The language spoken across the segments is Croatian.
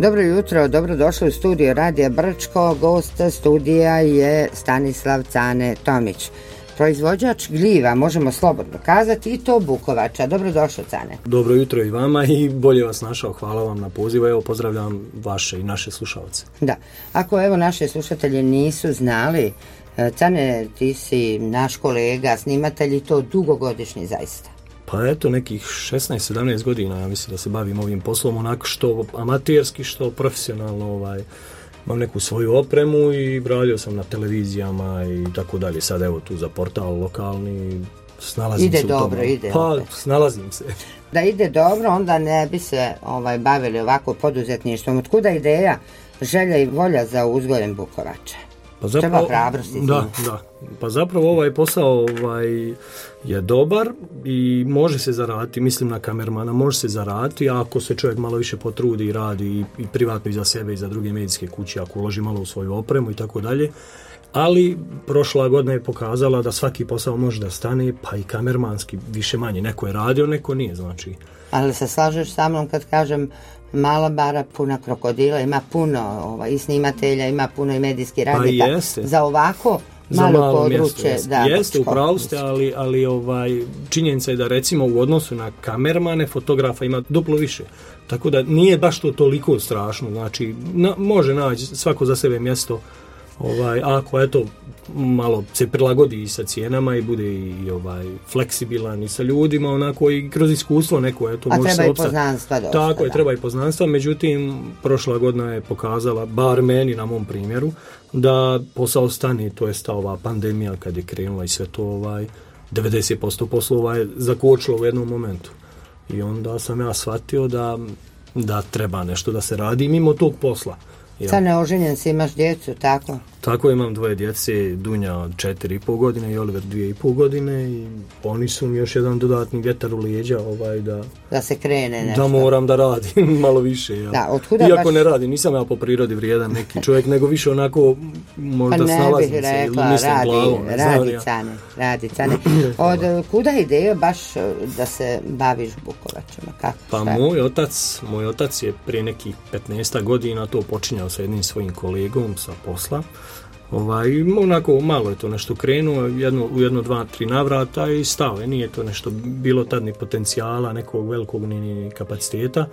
Dobro jutro, dobrodošli u studio Radija Brčko. Gost studija je Stanislav Cane Tomić. Proizvođač gljiva, možemo slobodno kazati, i to bukovača. Dobrodošao, Cane. Dobro jutro i vama i bolje vas našao. Hvala vam na pozivu. Evo, pozdravljam vaše i naše slušalce. Da. Ako evo naši slušatelji nisu znali, Cane, ti si naš kolega, snimatelj i to dugogodišnji zaista. Pa eto, nekih 16-17 godina ja mislim da se bavim ovim poslom, onako što amaterski, što profesionalno. Imam neku svoju opremu i radio sam na televizijama i tako dalje. Sad evo tu za portal lokalni, snalazim se u tome. Snalazim se. Da ide dobro, onda ne bi se bavili ovako poduzetništvom. Otkuda ideja, želja i volja za uzgojem bukovača? Pa zapravo, treba hrabrosti. Da. Pa zapravo ovaj posao je dobar i može se zaraditi, mislim na kamermana, može se zaraditi, a ako se čovjek malo više potrudi i radi i privatno i za sebe i za druge medijske kuće, ako uloži malo u svoju opremu i tako dalje. Ali prošla godina je pokazala da svaki posao može da stane, pa i kamermanski, više manje. Neko je radio, neko nije, znači. Ali se slažeš sa mnom kad kažem mala bara puna krokodila, ima puno i snimatelja, ima puno i medijskih radnika. Pa jeste. Za ovako malo područje. Jeste, upravo ste, ali činjenica je da recimo u odnosu na kamermane, fotografa ima duplo više. Tako da nije baš to toliko strašno, znači može naći svako za sebe mjesto, ako eto malo se prilagodi i sa cijenama i bude i fleksibilan i sa ljudima, onako i kroz iskustvo neko eto može se opstati. A treba i poznanstva dosta. Tako je, treba i poznanstva, međutim prošla godina je pokazala, bar meni na mom primjeru, da posao stane, to je ova pandemija kad je krenula i sve to 90% poslova je zakočilo u jednom momentu. I onda sam ja shvatio da treba nešto da se radi mimo tog posla. Sad neoženjen si, imaš djecu, tako? Tako, imam 2 djece, Dunja 4,5 godine i Oliver 2,5 godine i oni su mi još jedan dodatni vjetar u leđa da se krene nešto. Da moram da radim malo više. Da, iako ne radim, nisam ja po prirodi vrijedan neki čovjek, nego više onako možda snalazim se ili mislim glavom. Radi, Cane. Od kuda ideja baš da se baviš bukovačima? Pa moj otac je prije nekih 15 godina to počinjao sa jednim svojim kolegom sa posla. Onako malo je to nešto krenuo, u 1, 2, 3 navrata i stao je, nije to nešto bilo tad ni potencijala, nekog velikog ni kapaciteta.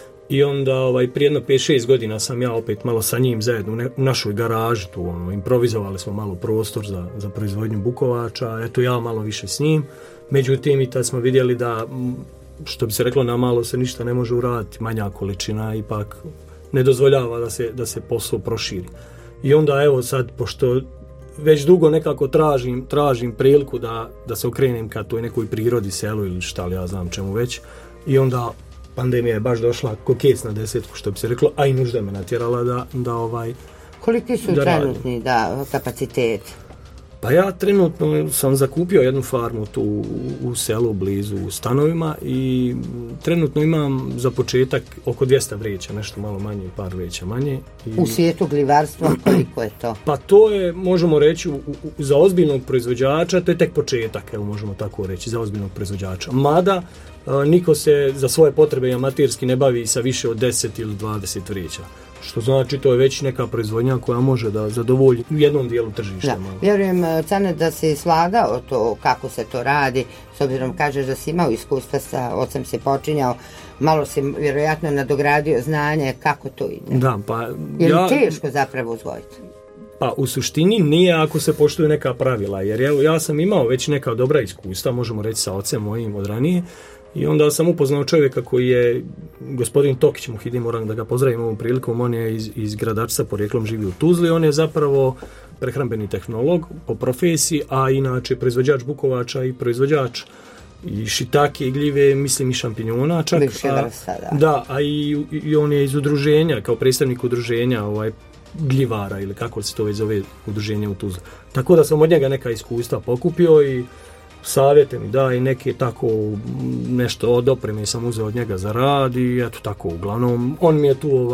I onda prije jedno 5-6 godina sam ja opet malo sa njim zajedno u našoj garaži tu, improvizovali smo malo prostor za proizvodnju bukovača, eto ja malo više s njim. Međutim i tad smo vidjeli da, što bi se reklo, na malo se ništa ne može uraditi, manja količina ipak ne dozvoljava da se posao proširi. I onda evo sad, pošto već dugo nekako tražim priliku da se okrenem ka toj nekoj prirodi, selu ili šta li ja znam čemu već, i onda pandemija je baš došla ko kec na desetku, što bi se reklo, a i nužda me natjerala da Koliki su trenutni kapacitet? Pa ja trenutno sam zakupio jednu farmu tu u selu blizu stanovima i trenutno imam za početak oko 200 vreća, nešto malo manje, par vreća manje. U svijetu gljivarstva koliko je to? Pa to je, možemo reći, za ozbiljnog proizvođača, to je tek početak, evo možemo tako reći, za ozbiljnog proizvođača. Mada niko se za svoje potrebe amaterski ne bavi sa više od 10 ili 20 vreća. Što znači to je već neka proizvodnja koja može da zadovolji u jednom dijelu tržišta. Da, vjerujem, Cane, da si slagao to kako se to radi, s obzirom kažeš da si imao iskustva sa ocem, si počinjao, malo si vjerojatno nadogradio znanje kako to ide. Da, pa je li teško zapravo uzgojiti? Pa u suštini nije ako se poštuju neka pravila, jer ja sam imao već neka dobra iskustva, možemo reći sa ocem mojim od ranije. I onda sam upoznao čovjeka koji je gospodin Tokić Muhidin, moram da ga pozdravim ovom prilikom, on je iz Gradačca, porijeklom živi u Tuzli, on je zapravo prehrambeni tehnolog po profesiji, a inače proizvođač bukovača i proizvođač i šitake i gljive, mislim i šampinjona čak. Više vrsta, da. Da, a i on je iz udruženja, kao predstavnik udruženja gljivara ili kako se to već zove udruženje u Tuzli. Tako da sam od njega neka iskustva pokupio i savjete mi da i neke tako nešto od opreme sam uzeo od njega za rad i eto tako uglavnom on mi je tu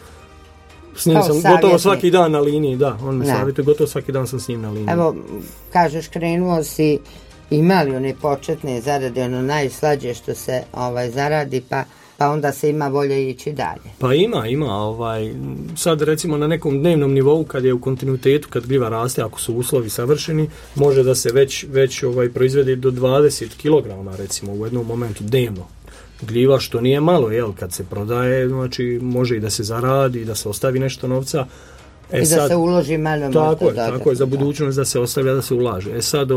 s njim sam gotovo svaki dan na liniji, da, on me savjetuje, gotovo svaki dan sam s njim na liniji. Evo, kažeš, krenuo si, imali one početne zarade, ono najslađe što se zaradi, pa Pa onda se ima volje ići dalje. Pa ima. Sad recimo na nekom dnevnom nivou kad je u kontinuitetu, kad gljiva raste, ako su uslovi savršeni, može da se već proizvede do 20 kg recimo u jednom momentu dnevno. Gljiva, što nije malo, kad se prodaje, znači može i da se zaradi, i da se ostavi nešto novca. I da se uloži malo. Tako je, za budućnost da se ostavlja, da se ulaže. Sad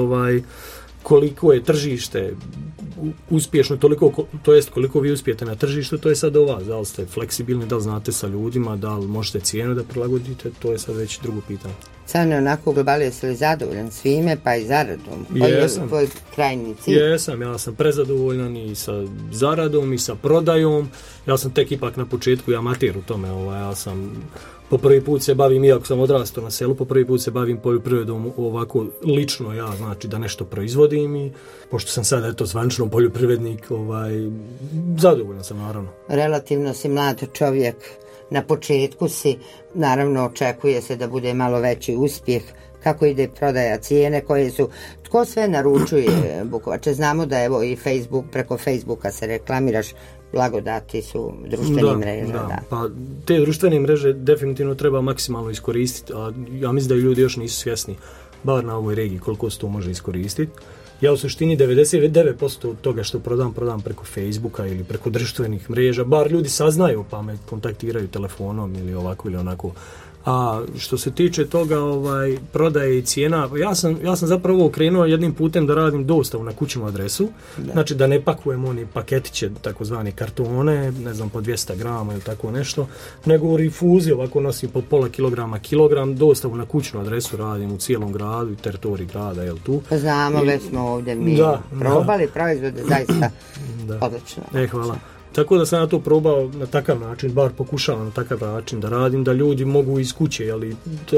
koliko je tržište uspješno, koliko vi uspijete na tržištu, to je sad do vas. Da li ste fleksibilni, da li znate sa ljudima, da li možete cijenu da prilagodite, to je sad već drugo pitanje. Cane, onako globali, jesi li zadovoljan svime, pa i zaradom? Koji je tvoj krajnji cilj? Jesam, ja sam prezadovoljan i sa zaradom i sa prodajom. Ja sam tek ipak na početku amater u tome. Ja sam po prvi put se bavim, iako sam odrastao na selu, po prvi put se bavim poljoprivredom ovako lično, znači da nešto proizvodim, i pošto sam sad zvanično poljoprivrednik, zadovoljan sam naravno. Relativno si mlad čovjek, na početku si, naravno očekuje se da bude malo veći uspjeh. Kako ide prodaja, cijene koje su, tko sve naručuje bukovače? Znamo da evo i Facebook, preko Facebooka se reklamiraš, blagodati su društvene mreže. Da. Pa te društvene mreže definitivno treba maksimalno iskoristiti, a ja mislim da ljudi još nisu svjesni, bar na ovoj regiji, koliko se to može iskoristiti. Ja u suštini 99% toga što prodam preko Facebooka ili preko društvenih mreža, bar ljudi saznaju pa me kontaktiraju telefonom ili ovako ili onako. A što se tiče toga prodaje i cijena, ja sam zapravo krenuo jednim putem da radim dostavu na kućnu adresu, znači da ne pakujem oni paketiće, takozvani kartone, ne znam, po 200 grama ili tako nešto, nego u rifuzi ovako nosim po pola kilogram, dostavu na kućnu adresu radim u cijelom gradu i teritoriji grada, jel tu? Znamo, već smo ovdje probali proizvode, zaista odlično. Hvala. Tako da sam ja to probao na takav način, bar pokušavam na takav način da radim, da ljudi mogu iz kuće, ali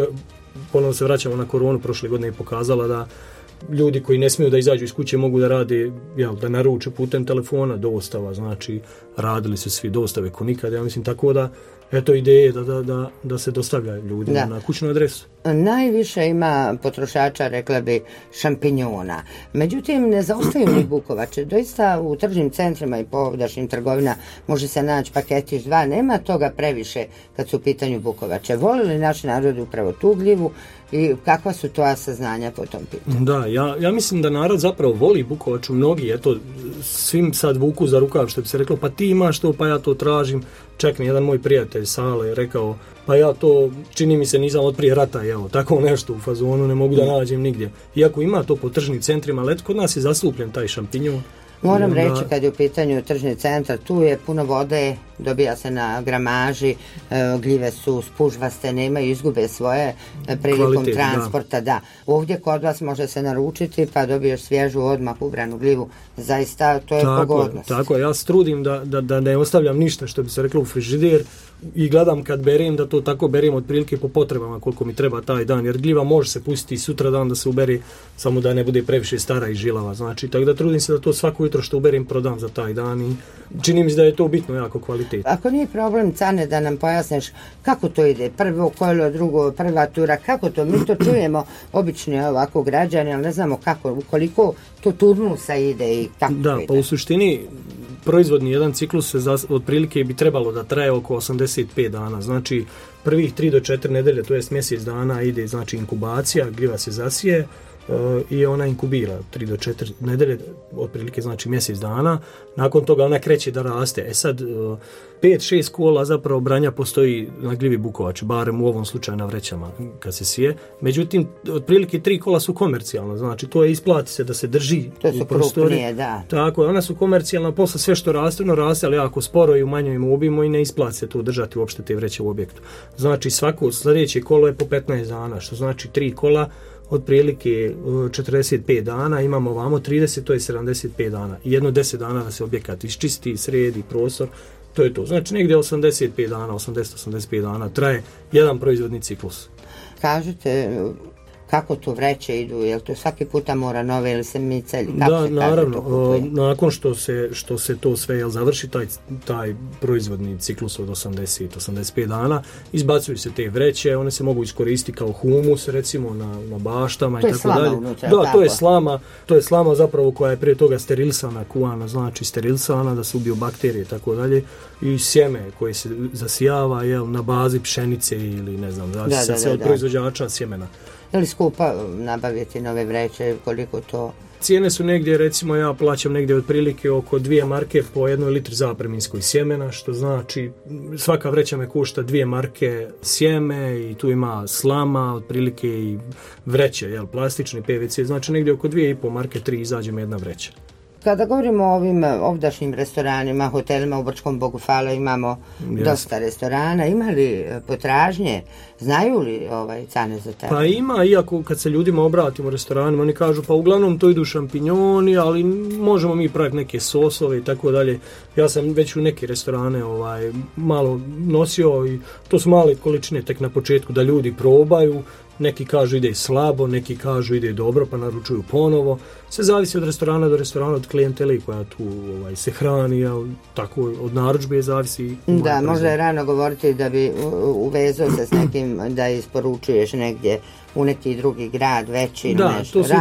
ponovno se vraćamo na koronu, prošle godine je pokazala da ljudi koji ne smiju da izađu iz kuće mogu da rade, da naruče putem telefona, dostava, znači radili su svi dostave ko nikad, ja mislim, tako da eto ideje da se dostavlja ljudima na kućnu adresu. Najviše ima potrošača, rekla bi, šampinjona. Međutim, ne zaostaju ni bukovače. Doista u tržnim centrima i po ovdašnjim trgovina može se naći paketić 2. Nema toga previše kad su u pitanju bukovače. Voli li naš narod upravo tu gljivu i kakva su to saznanja po tom pitanju? Da, ja mislim da narod zapravo voli bukovaču. Mnogi, svim sad vuku za rukav, što bi se reklo, pa ti imaš to, pa ja to tražim. Čak mi jedan moj prijatelj Sale je rekao, pa ja to, čini mi se, nisam od prije rata, tako nešto u fazonu ne mogu da nađem nigdje. Iako ima to po tržnim centrima, ali kod nas je zastupljen taj šampinjon. Moram reći, kad je u pitanju tržni centar, tu je puno vode, dobija se na gramaži, gljive su spužvaste, nemaju, izgube svoje prilikom transporta. Da. Ovdje kod vas može se naručiti pa dobiješ svježu, odmah ubranu gljivu. Zaista to je pogodnost. Tako, ja se trudim da ne ostavljam ništa, što bi se reklo, u frižider, i gledam kad berem da to tako berem otprilike po potrebama koliko mi treba taj dan, jer gljiva može se pustiti sutra dan da se ubere, samo da ne bude previše stara i žilava, znači, tako da trudim se da to svako jutro što uberem prodam za taj dan i čini mi se da je to bitno jako kvalitet. Ako nije problem, Cane, da nam pojasniš kako to ide, prvo kolo, drugo, prva tura, kako to, mi to čujemo obični ovako građani, ali ne znamo kako, koliko to turnusa ide i kako da, ide. Pa u suštini proizvodni jedan ciklus otprilike bi trebalo da traje oko 85 dana, znači prvih 3 do 4 nedelje, to jest mjesec dana ide, znači inkubacija, gljiva se zasije i ona inkubira 3 do 4 nedelje, otprilike znači mjesec dana, nakon toga ona kreće da raste. Sad 5-6 kola zapravo branja postoji na gljivi bukovač, barem u ovom slučaju na vrećama kad se sije, međutim otprilike 3 kola su komercijalna, znači to je isplati se da se drži u prostori. Tako, ona su komercijalna, posle sve što raste, ono raste, ali jako sporo i u manjem obimu i ne isplati se to držati uopšte te vreće u objektu. Znači svako sljedeće kolo je po 15 dana, što znači 3 kola otprilike 45 dana, imamo ovamo 30, to je 75 dana. I jedno 10 dana da se objekat iščisti, sredi prostor, to je to. Znači negdje 85 dana, 80-85 dana traje jedan proizvodni ciklus. Kažete, kako to vreće idu, jel to svaki puta mora nove ili se micali? Da, naravno, nakon što se to sve završi, taj proizvodni ciklus od 80-85 dana, izbacuju se te vreće, one se mogu iskoristiti kao humus, recimo na baštama i tako dalje. Da, to je slama zapravo koja je prije toga sterilisana, kuvana, znači sterilisana da se ubiju bakterije i tako dalje, i sjeme koje se zasijava na bazi pšenice ili ne znam, zavisi se od proizvođača sjemena. Je li skupa nabaviti nove vreće, koliko to? Cijene su negdje, recimo ja plaćam negdje otprilike oko 2 marke po 1 litri zapreminskoj sjemena, što znači svaka vreća me košta 2 marke sjeme i tu ima slama, otprilike i vreće, plastični PVC, znači negdje oko 2,5 marke, 3 izađe mi jedna vreća. Kada govorimo o ovim ovdašnjim restoranima, hotelima u Brčkom, Bogu hvala, imamo dosta restorana. Ima li potražnje? Znaju li cene za tebe? Pa ima, iako kad se ljudima obratimo u restoranima, oni kažu pa uglavnom to idu šampinjoni, ali možemo mi praviti neke sosove i tako dalje. Ja sam već u neke restorane malo nosio i to su male količine tek na početku da ljudi probaju. Neki kažu ide slabo, neki kažu ide dobro pa naručuju ponovo. Sve zavisi od restorana do restorana, od klijentele koja tu se hrani, tako od narudžbe zavisi. Da, možda je rano govoriti da bi uvezao se s nekim da isporučuješ negdje u neki drugi grad, veći ili nešto. Da, to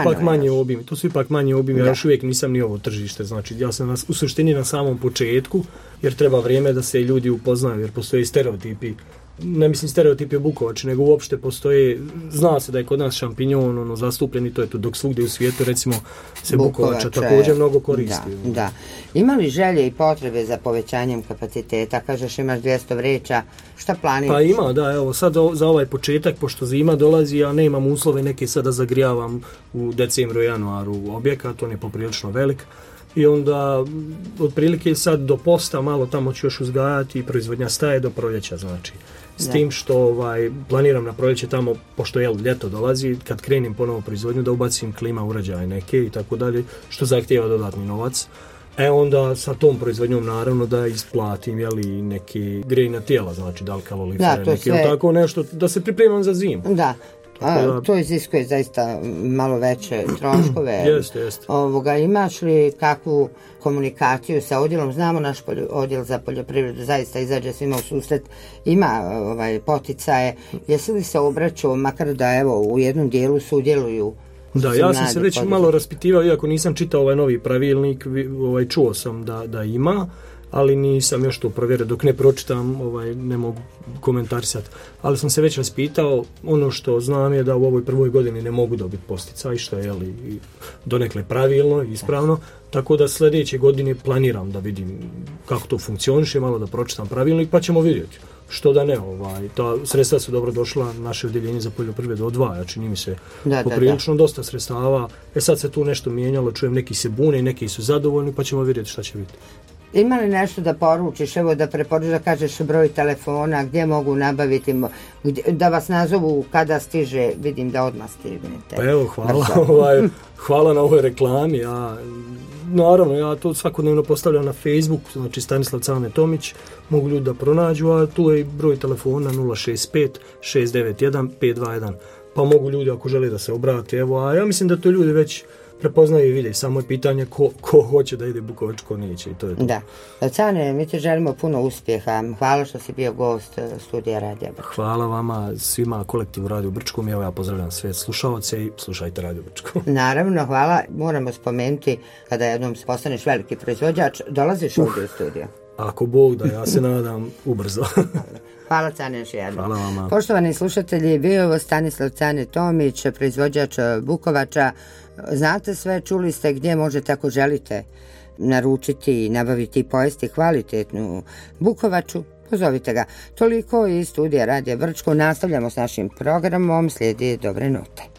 su ipak manje obimi, ja još uvijek nisam ni ovo tržište, znači ja sam u suštini na samom početku, jer treba vrijeme da se ljudi upoznaju, jer postoje stereotipi. Ne mislim stereotipi o Bukovači, nego uopšte postoje, zna se da je kod nas šampinjon zastupljen i to je to, dok svugdje u svijetu recimo se Bukovača također mnogo koristi. Da. Ima li želje i potrebe za povećanjem kapaciteta? Kažeš imaš 200 vreća, šta planiraš? Pa ima, da, evo sad za ovaj početak, pošto zima dolazi, ja nemam uslove neke sada zagrijavam u decembru i januaru objekat, on je poprilično velik. I onda otprilike sad do posta malo tamo ću još uzgajati i proizvodnja staje do proljeća, znači. S tim što planiram na proljeće tamo, pošto ljeto dolazi, kad krenim ponovo proizvodnju da ubacim klima uređaje neke i tako dalje, što zahtijeva dodatni novac. Onda sa tom proizvodnjom naravno da isplatim neke grejna tijela, znači da li kalorifere, tako nešto, da se pripremam za zimu. Da. To iziskuje zaista malo veće troškove. Jeste. Imaš li kakvu komunikaciju sa odjelom? Znamo naš odjel za poljoprivredu zaista izađe svima u susret, ima poticaje. Jesi li se obraćao, makar da u jednom dijelu sudjeluju? Da, ja sam se već malo raspitivao, iako nisam čitao ovaj novi pravilnik, čuo sam da ima, ali nisam još to provjerio, dok ne pročitam ne mogu komentarisati. Ali sam se već raspitao, ono što znam je da u ovoj prvoj godini ne mogu dobiti posticaj, što je donekle pravilno i ispravno, tako da sljedeće godine planiram da vidim kako to funkcioniše, malo da pročitam pravilnik, pa ćemo vidjeti. Što da ne, ta sredstva su dobro došla, naše odjeljenje za poljoprivredu odvaja, čini mi se poprilično dosta sredstava. Sad se tu nešto mijenjalo, čujem neki se bune, neki su zadovoljni, pa ćemo vidjeti šta će biti. Ima li nešto da poručiš, da preporučiš, da kažeš broj telefona, gdje mogu nabaviti, da vas nazovu kada stiže, vidim da odmah stignete. Pa evo, hvala na ovoj reklami. Naravno, ja to svakodnevno postavljam na Facebook, znači Stanislav Cane Tomić, mogu ljudi da pronađu, a tu je broj telefona 065 691 521, pa mogu ljudi ako žele da se obrate, a ja mislim da to ljudi već prepoznaju i vide, samo je pitanje ko hoće da ide Bukovač, ko neće i to je to. Da. Cane, mi ti želimo puno uspjeha. Hvala što si bio gost studija Radija Brčko. Hvala vama, svima kolektivu Radio Brčkom. Ja pozdravljam sve slušaoce i slušajte Radio Brčko. Naravno, hvala. Moramo spomenuti, kada jednom postaneš veliki proizvođač, dolaziš ovdje u studiju. Ako Bog da, ja se nadam ubrzo. Hvala Cane još jednom. Hvala vama. Poštovani slušatelji, bio je ovo Stanislav Cane Tomić, proizvođač Bukovača. Znate sve, čuli ste gdje možete ako želite naručiti i nabaviti i pojesti kvalitetnu Bukovaču. Pozovite ga. Toliko iz studija Radija Brčko. Nastavljamo s našim programom. Slijedi Dobre note.